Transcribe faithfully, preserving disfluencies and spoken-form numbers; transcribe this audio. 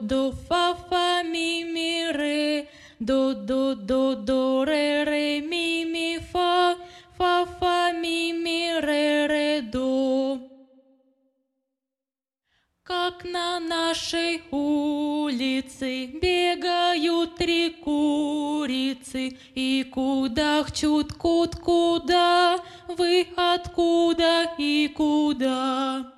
до, фа, фа, ми, ми, ре, до, до, до, до, ре, ре, ми, ми, фа, фа, фа, ми, ми, ре, ре, до. Как на нашей улице бегают три курицы и кудахчут, кут, куда, вы откуда и куда?